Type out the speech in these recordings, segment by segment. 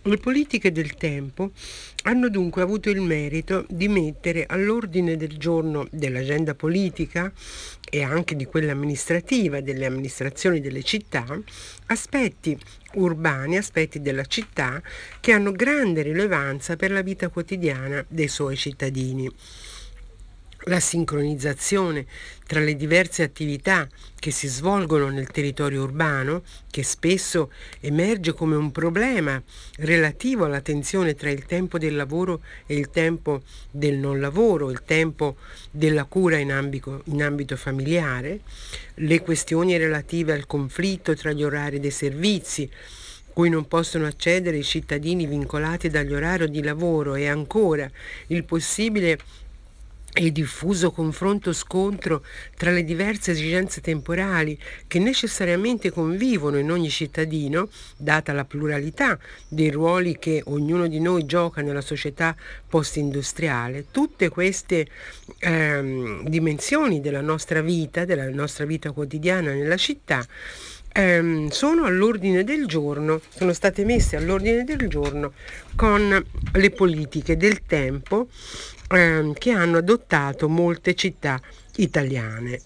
Le politiche del tempo hanno dunque avuto il merito di mettere all'ordine del giorno dell'agenda politica e anche di quella amministrativa, delle amministrazioni delle città, aspetti urbani, aspetti della città che hanno grande rilevanza per la vita quotidiana dei suoi cittadini. La sincronizzazione tra le diverse attività che si svolgono nel territorio urbano, che spesso emerge come un problema relativo alla tensione tra il tempo del lavoro e il tempo del non lavoro, il tempo della cura in ambito familiare, le questioni relative al conflitto tra gli orari dei servizi, cui non possono accedere i cittadini vincolati dagli orari di lavoro, e ancora il possibile e diffuso confronto-scontro tra le diverse esigenze temporali che necessariamente convivono in ogni cittadino, data la pluralità dei ruoli che ognuno di noi gioca nella società post-industriale. Tutte queste dimensioni della nostra vita quotidiana nella città, sono all'ordine del giorno, sono state messe all'ordine del giorno con le politiche del tempo che hanno adottato molte città italiane.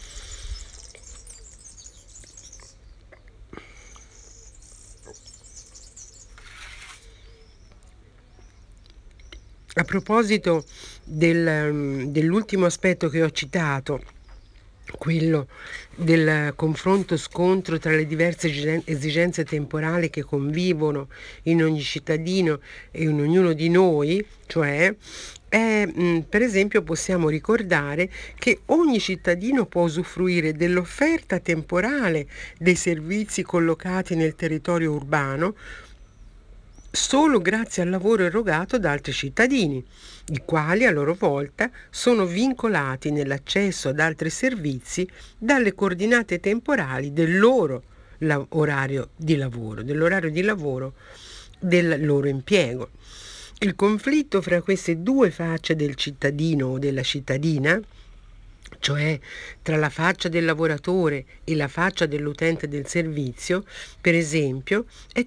A proposito dell'ultimo aspetto che ho citato, quello del confronto-scontro tra le diverse esigenze temporali che convivono in ogni cittadino e in ognuno di noi, cioè, per esempio possiamo ricordare che ogni cittadino può usufruire dell'offerta temporale dei servizi collocati nel territorio urbano solo grazie al lavoro erogato da altri cittadini, i quali a loro volta sono vincolati nell'accesso ad altri servizi dalle coordinate temporali del loro orario di lavoro, del loro impiego. Il conflitto fra queste due facce del cittadino o della cittadina, cioè tra la faccia del lavoratore e la faccia dell'utente del servizio, per esempio, è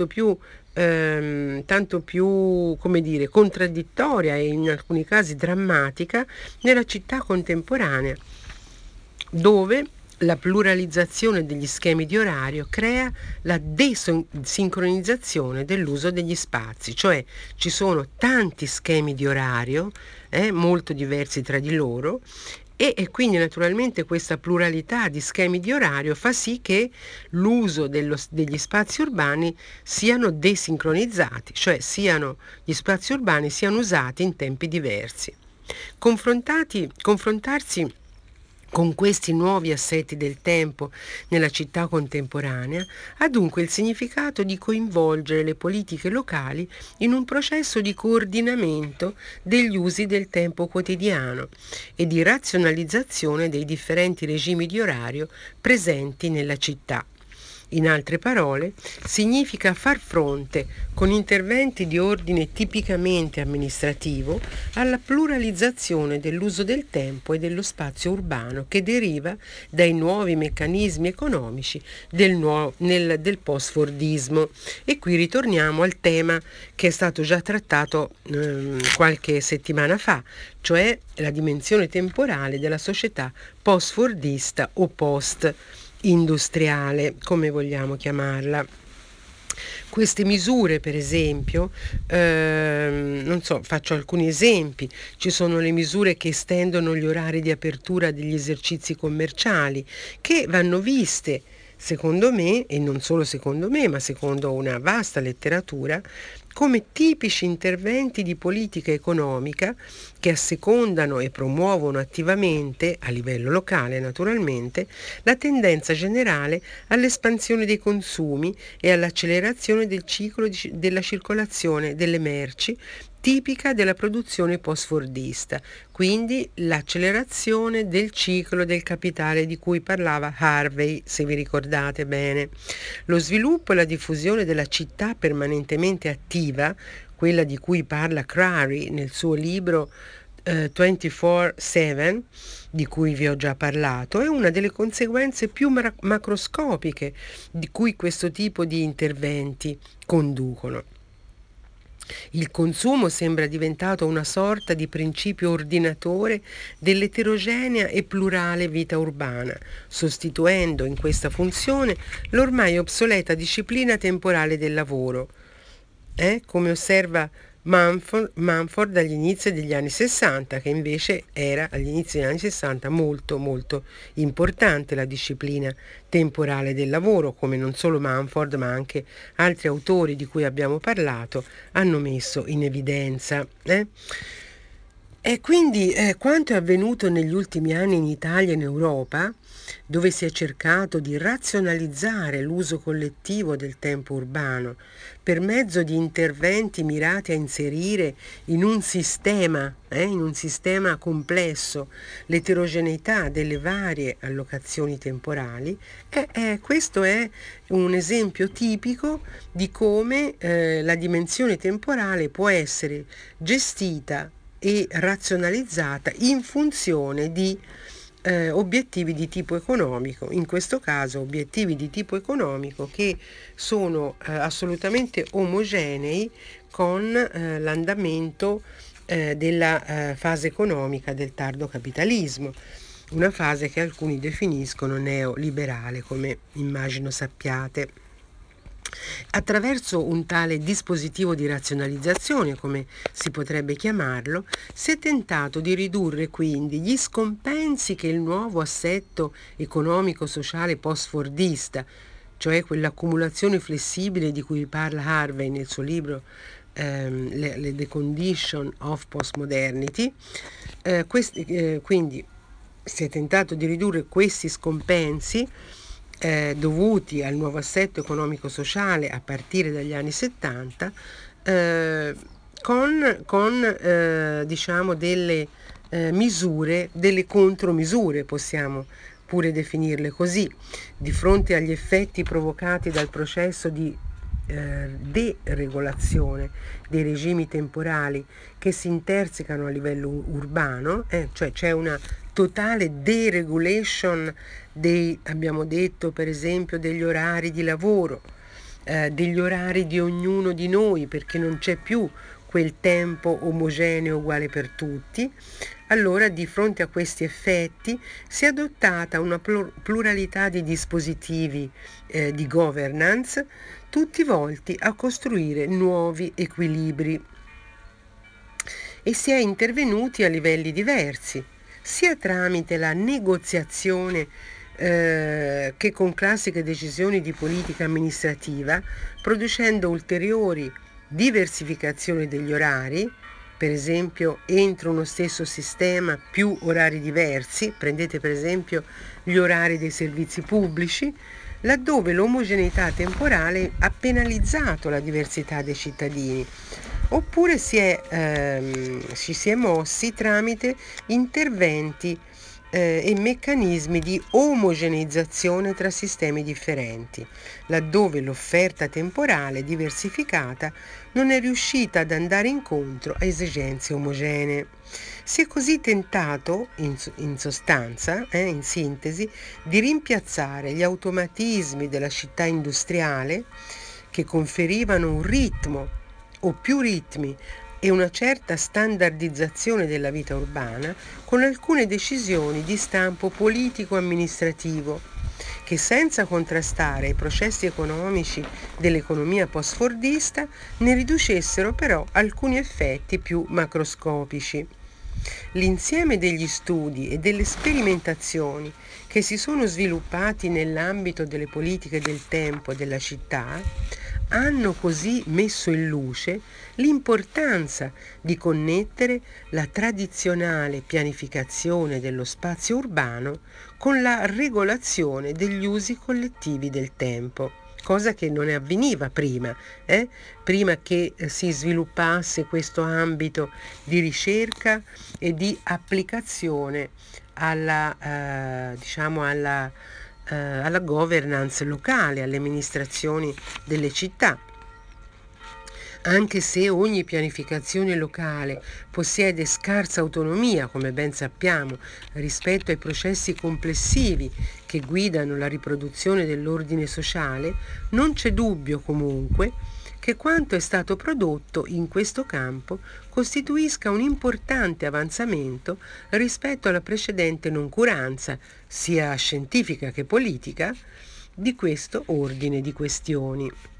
tanto più, come dire, contraddittoria e in alcuni casi drammatica nella città contemporanea, dove la pluralizzazione degli schemi di orario crea la desincronizzazione dell'uso degli spazi, cioè ci sono tanti schemi di orario, molto diversi tra di loro, e quindi naturalmente questa pluralità di schemi di orario fa sì che l'uso degli spazi urbani siano desincronizzati, cioè gli spazi urbani siano usati in tempi diversi. Confrontarsi con questi nuovi assetti del tempo nella città contemporanea ha dunque il significato di coinvolgere le politiche locali in un processo di coordinamento degli usi del tempo quotidiano e di razionalizzazione dei differenti regimi di orario presenti nella città. In altre parole, significa far fronte, con interventi di ordine tipicamente amministrativo, alla pluralizzazione dell'uso del tempo e dello spazio urbano che deriva dai nuovi meccanismi economici del post-fordismo. E qui ritorniamo al tema che è stato già trattato qualche settimana fa, cioè la dimensione temporale della società post-fordista o post-industriale, come vogliamo chiamarla. Queste misure, per esempio, non so, faccio alcuni esempi. Ci sono le misure che estendono gli orari di apertura degli esercizi commerciali, che vanno viste, secondo me, e non solo secondo me, ma secondo una vasta letteratura, come tipici interventi di politica economica che assecondano e promuovono attivamente, a livello locale naturalmente, la tendenza generale all'espansione dei consumi e all'accelerazione del ciclo della circolazione delle merci tipica della produzione post-fordista, quindi l'accelerazione del ciclo del capitale di cui parlava Harvey, se vi ricordate bene. Lo sviluppo e la diffusione della città permanentemente attiva, quella di cui parla Crary nel suo libro 24/7, di cui vi ho già parlato, è una delle conseguenze più macroscopiche di cui questo tipo di interventi conducono. Il consumo sembra diventato una sorta di principio ordinatore dell'eterogenea e plurale vita urbana, sostituendo in questa funzione l'ormai obsoleta disciplina temporale del lavoro. Come osserva Mumford agli inizi degli anni 60, che invece era agli inizi degli anni 60 molto molto importante la disciplina temporale del lavoro, come non solo Mumford ma anche altri autori di cui abbiamo parlato hanno messo in evidenza. E quindi quanto è avvenuto negli ultimi anni in Italia e in Europa, dove si è cercato di razionalizzare l'uso collettivo del tempo urbano per mezzo di interventi mirati a inserire in un sistema complesso l'eterogeneità delle varie allocazioni temporali, questo è un esempio tipico di come la dimensione temporale può essere gestita e razionalizzata in funzione di obiettivi di tipo economico, in questo caso obiettivi di tipo economico che sono assolutamente omogenei con l'andamento della fase economica del tardo capitalismo, una fase che alcuni definiscono neoliberale, come immagino sappiate. Attraverso un tale dispositivo di razionalizzazione, come si potrebbe chiamarlo, si è tentato di ridurre quindi gli scompensi che il nuovo assetto economico-sociale post-fordista, cioè quell'accumulazione flessibile di cui parla Harvey nel suo libro The Condition of Postmodernity, quindi si è tentato di ridurre questi scompensi dovuti al nuovo assetto economico-sociale a partire dagli anni 70 con diciamo delle misure, delle contromisure, possiamo pure definirle così, di fronte agli effetti provocati dal processo di deregolazione dei regimi temporali che si intersecano a livello urbano, cioè c'è una totale deregulation abbiamo detto per esempio, degli orari di lavoro, degli orari di ognuno di noi, perché non c'è più quel tempo omogeneo uguale per tutti. Allora, di fronte a questi effetti, si è adottata una pluralità di dispositivi di governance, tutti volti a costruire nuovi equilibri. E si è intervenuti a livelli diversi, sia tramite la negoziazione che con classiche decisioni di politica amministrativa, producendo ulteriori diversificazioni degli orari, per esempio entro uno stesso sistema più orari diversi, prendete per esempio gli orari dei servizi pubblici, laddove l'omogeneità temporale ha penalizzato la diversità dei cittadini, oppure ci si è mossi tramite interventi e meccanismi di omogeneizzazione tra sistemi differenti, laddove l'offerta temporale diversificata non è riuscita ad andare incontro a esigenze omogenee. Si è così tentato, in sostanza, in sintesi, di rimpiazzare gli automatismi della città industriale che conferivano un ritmo o più ritmi e una certa standardizzazione della vita urbana con alcune decisioni di stampo politico-amministrativo che, senza contrastare i processi economici dell'economia post-fordista, ne riducessero però alcuni effetti più macroscopici. L'insieme degli studi e delle sperimentazioni che si sono sviluppati nell'ambito delle politiche del tempo della città hanno così messo in luce l'importanza di connettere la tradizionale pianificazione dello spazio urbano con la regolazione degli usi collettivi del tempo, cosa che non avveniva prima, prima che si sviluppasse questo ambito di ricerca e di applicazione alla governance locale, alle amministrazioni delle città. Anche se ogni pianificazione locale possiede scarsa autonomia, come ben sappiamo, rispetto ai processi complessivi che guidano la riproduzione dell'ordine sociale, non c'è dubbio comunque che quanto è stato prodotto in questo campo costituisca un importante avanzamento rispetto alla precedente noncuranza, sia scientifica che politica, di questo ordine di questioni.